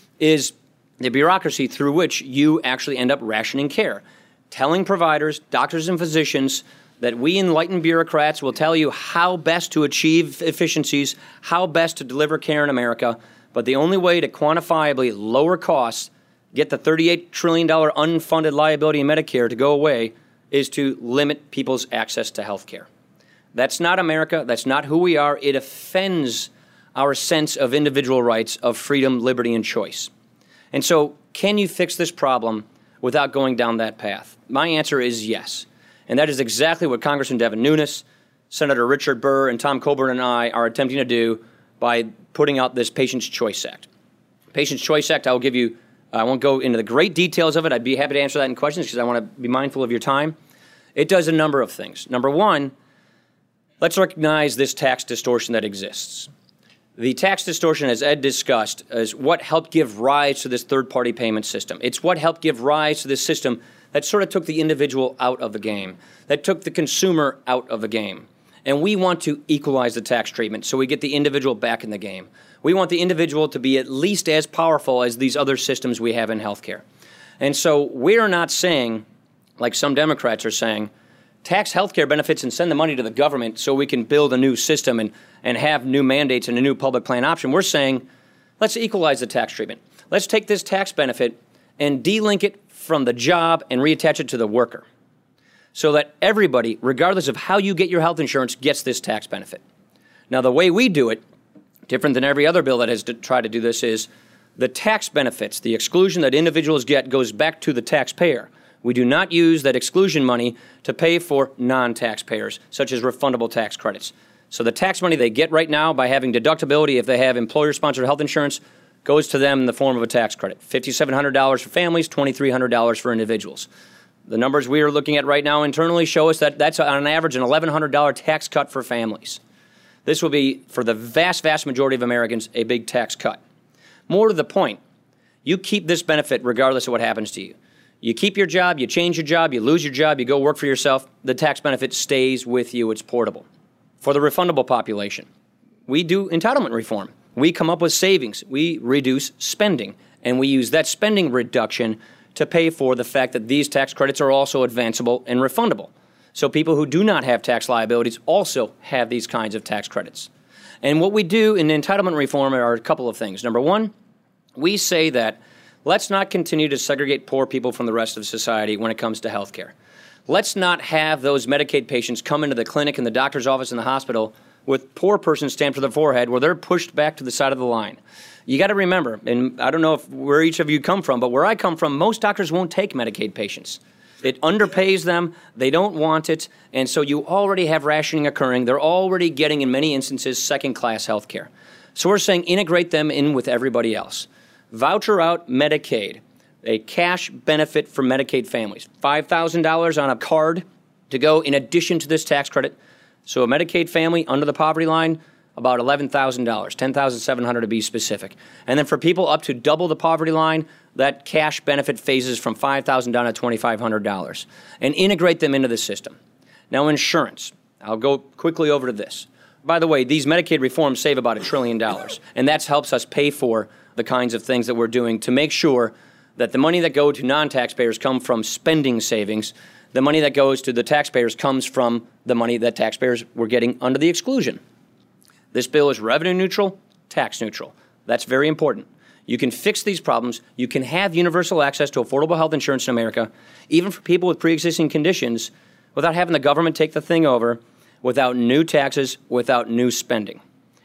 is the bureaucracy through which you actually end up rationing care, telling providers, doctors, and physicians that we enlightened bureaucrats will tell you how best to achieve efficiencies, how best to deliver care in America, but the only way to quantifiably lower costs, get the $38 trillion unfunded liability in Medicare to go away, is to limit people's access to health care. That's not America. That's not who we are. It offends our sense of individual rights, of freedom, liberty, and choice. And so, can you fix this problem without going down that path? My answer is yes. And that is exactly what Congressman Devin Nunes, Senator Richard Burr, and Tom Coburn and I are attempting to do by putting out this Patients' Choice Act. Patients' Choice Act, I won't go into the great details of it. I'd be happy to answer that in questions because I want to be mindful of your time. It does a number of things. Number one, let's recognize this tax distortion that exists. The tax distortion, as Ed discussed, is what helped give rise to this third-party payment system. It's what helped give rise to this system that sort of took the individual out of the game, that took the consumer out of the game. And we want to equalize the tax treatment so we get the individual back in the game. We want the individual to be at least as powerful as these other systems we have in healthcare. And so we're not saying, like some Democrats are saying, tax healthcare benefits and send the money to the government so we can build a new system and have new mandates and a new public plan option. We're saying, let's equalize the tax treatment. Let's take this tax benefit and delink it from the job and reattach it to the worker so that everybody, regardless of how you get your health insurance, gets this tax benefit. Now, the way we do it, different than every other bill that has tried to do this, is the tax benefits, the exclusion that individuals get, goes back to the taxpayer. We do not use that exclusion money to pay for non-taxpayers, such as refundable tax credits. So the tax money they get right now by having deductibility if they have employer-sponsored health insurance goes to them in the form of a tax credit. $5,700 for families, $2,300 for individuals. The numbers we are looking at right now internally show us that that's on average an $1,100 tax cut for families. This will be, for the vast, vast majority of Americans, a big tax cut. More to the point, you keep this benefit regardless of what happens to you. You keep your job, you change your job, you lose your job, you go work for yourself, the tax benefit stays with you, it's portable. For the refundable population, we do entitlement reform. We come up with savings, we reduce spending, and we use that spending reduction to pay for the fact that these tax credits are also advanceable and refundable. So people who do not have tax liabilities also have these kinds of tax credits. And what we do in entitlement reform are a couple of things. Number one, we say that let's not continue to segregate poor people from the rest of society when it comes to health care. Let's not have those Medicaid patients come into the clinic and the doctor's office and the hospital with poor person stamped to their forehead where they're pushed back to the side of the line. You got to remember, and I don't know where each of you come from, but where I come from, most doctors won't take Medicaid patients. It underpays them, they don't want it, and so you already have rationing occurring. They're already getting, in many instances, second-class health care. So we're saying integrate them in with everybody else. Voucher out Medicaid, a cash benefit for Medicaid families. $5,000 on a card to go in addition to this tax credit. So a Medicaid family under the poverty line, about $11,000, $10,700 to be specific. And then for people up to double the poverty line, that cash benefit phases from $5,000 down to $2,500 and integrate them into the system. Now, insurance. I'll go quickly over to this. By the way, these Medicaid reforms save about $1 trillion, and that helps us pay for the kinds of things that we're doing to make sure that the money that go to non-taxpayers come from spending savings. The money that goes to the taxpayers comes from the money that taxpayers were getting under the exclusion. This bill is revenue neutral, tax neutral. That's very important. You can fix these problems. You can have universal access to affordable health insurance in America, even for people with pre-existing conditions, without having the government take the thing over, without new taxes, without new spending.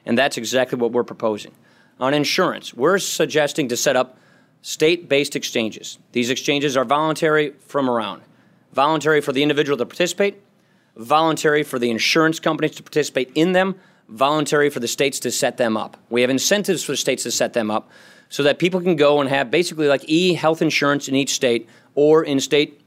And that's exactly what we're proposing. On insurance, we're suggesting to set up state-based exchanges. These exchanges are voluntary from around. Voluntary for the individual to participate, voluntary for the insurance companies to participate in them, voluntary for the states to set them up. We have incentives for states to set them up so that people can go and have basically like e-health insurance in each state, or in state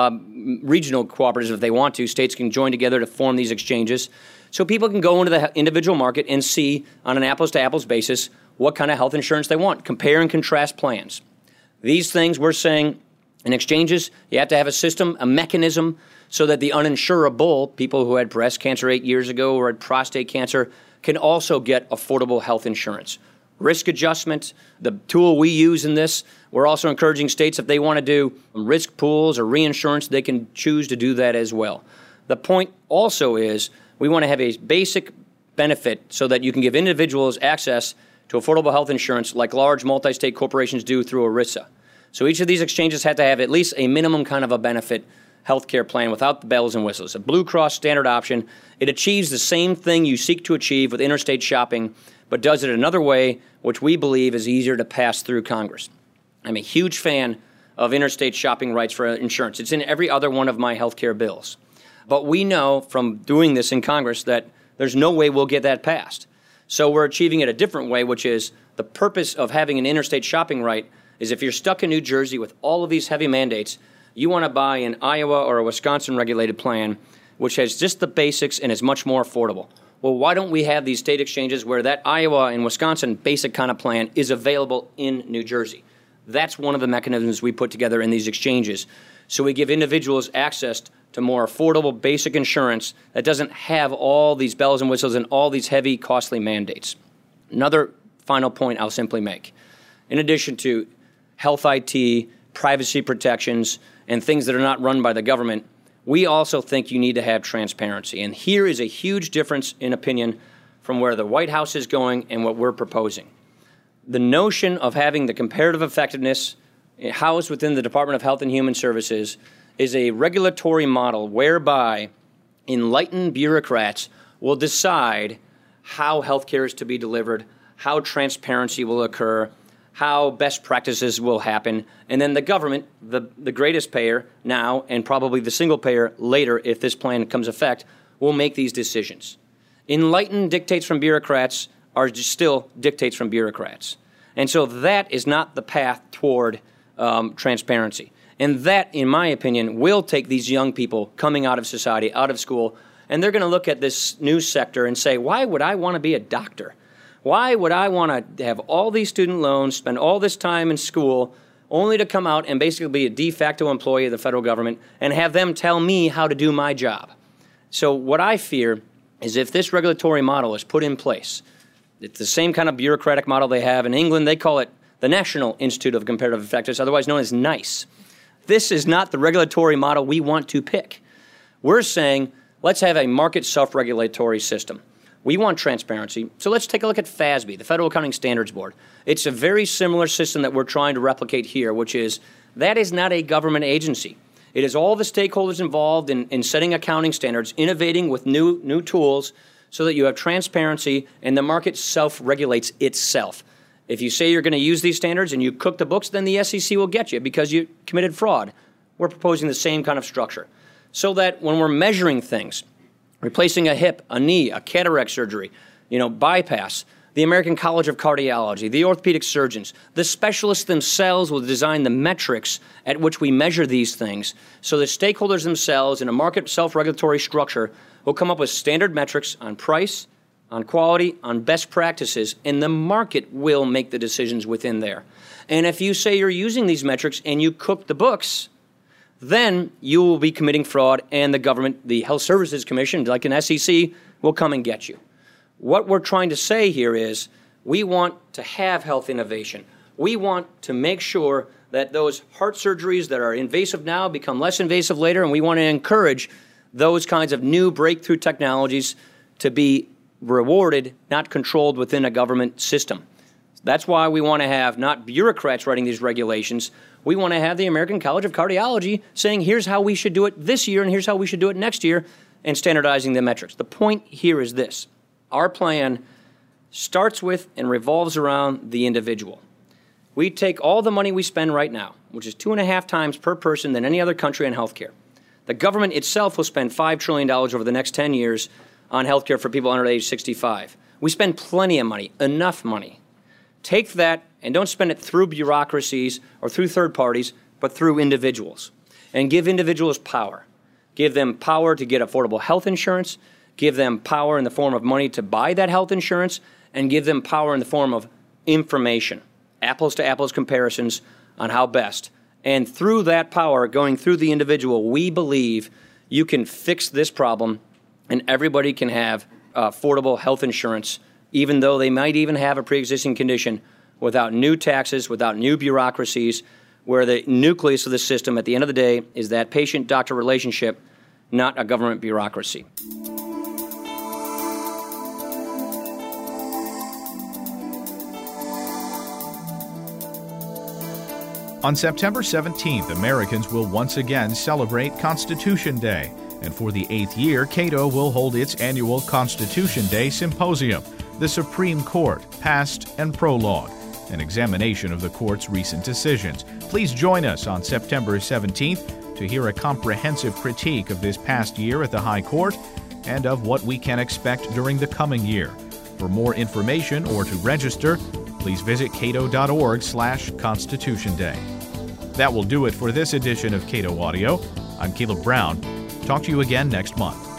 regional cooperatives if they want to. States can join together to form these exchanges so people can go into the individual market and see on an apples-to-apples basis what kind of health insurance they want, compare and contrast plans. These things we're saying in exchanges, you have to have a system, a mechanism, so that the uninsurable, people who had breast cancer 8 years ago or had prostate cancer, can also get affordable health insurance. Risk adjustment, the tool we use in this, we're also encouraging states, if they want to do risk pools or reinsurance, they can choose to do that as well. The point also is we want to have a basic benefit so that you can give individuals access to affordable health insurance like large multi-state corporations do through ERISA. So each of these exchanges have to have at least a minimum kind of a benefit health care plan without the bells and whistles. A Blue Cross standard option, it achieves the same thing you seek to achieve with interstate shopping, but does it another way, which we believe is easier to pass through Congress. I'm a huge fan of interstate shopping rights for insurance. It's in every other one of my health care bills. But we know from doing this in Congress that there's no way we'll get that passed. So we're achieving it a different way, which is the purpose of having an interstate shopping right is if you're stuck in New Jersey with all of these heavy mandates, you want to buy an Iowa or a Wisconsin regulated plan, which has just the basics and is much more affordable. Well, why don't we have these state exchanges where that Iowa and Wisconsin basic kind of plan is available in New Jersey? That's one of the mechanisms we put together in these exchanges. So we give individuals access to more affordable basic insurance that doesn't have all these bells and whistles and all these heavy, costly mandates. Another final point I'll simply make. In addition to health IT, privacy protections, and things that are not run by the government, we also think you need to have transparency. And here is a huge difference in opinion from where the White House is going and what we're proposing. The notion of having the comparative effectiveness housed within the Department of Health and Human Services is a regulatory model whereby enlightened bureaucrats will decide how health care is to be delivered, how transparency will occur, how best practices will happen, and then the government, the greatest payer now and probably the single payer later if this plan comes effect, will make these decisions. Enlightened dictates from bureaucrats are still dictates from bureaucrats. And so that is not the path toward transparency. And that, in my opinion, will take these young people coming out of society, out of school, and they're going to look at this news sector and say, why would I want to be a doctor? Why would I want to have all these student loans, spend all this time in school, only to come out and basically be a de facto employee of the federal government and have them tell me how to do my job? So what I fear is if this regulatory model is put in place, it's the same kind of bureaucratic model they have in England. They call it the National Institute of Comparative Effectiveness, otherwise known as NICE. This is not the regulatory model we want to pick. We're saying let's have a market self-regulatory system. We want transparency, so let's take a look at FASB, the Federal Accounting Standards Board. It's a very similar system that we're trying to replicate here, which is that is not a government agency. It is all the stakeholders involved in setting accounting standards, innovating with new tools so that you have transparency and the market self-regulates itself. If you say you're going to use these standards and you cook the books, then the SEC will get you because you committed fraud. We're proposing the same kind of structure so that when we're measuring things, replacing a hip, a knee, a cataract surgery, bypass, the American College of Cardiology, the orthopedic surgeons, the specialists themselves will design the metrics at which we measure these things so the stakeholders themselves in a market self-regulatory structure will come up with standard metrics on price, on quality, on best practices, and the market will make the decisions within there. And if you say you're using these metrics and you cook the books, then you will be committing fraud and the government, the Health Services Commission, like an SEC, will come and get you. What we're trying to say here is we want to have health innovation. We want to make sure that those heart surgeries that are invasive now become less invasive later, and we want to encourage those kinds of new breakthrough technologies to be rewarded, not controlled within a government system. That's why we want to have not bureaucrats writing these regulations. We want to have the American College of Cardiology saying, here's how we should do it this year and here's how we should do it next year, and standardizing the metrics. The point here is this. Our plan starts with and revolves around the individual. We take all the money we spend right now, which is 2.5 times per person than any other country on health care. The government itself will spend $5 trillion over the next 10 years on health care for people under age 65. We spend plenty of money, enough money. Take that and don't spend it through bureaucracies or through third parties, but through individuals. And give individuals power. Give them power to get affordable health insurance, give them power in the form of money to buy that health insurance, and give them power in the form of information, apples-to-apples comparisons on how best. And through that power, going through the individual, we believe you can fix this problem and everybody can have affordable health insurance, even though they might even have a pre-existing condition, without new taxes, without new bureaucracies, where the nucleus of the system at the end of the day is that patient-doctor relationship, not a government bureaucracy. On September 17th, Americans will once again celebrate Constitution Day. And for the 8th year, Cato will hold its annual Constitution Day Symposium, the Supreme Court, Past and Prologue, an examination of the court's recent decisions. Please join us on September 17th to hear a comprehensive critique of this past year at the High Court and of what we can expect during the coming year. For more information or to register, please visit cato.org/Constitution Day. That will do it for this edition of Cato Audio. I'm Caleb Brown. Talk to you again next month.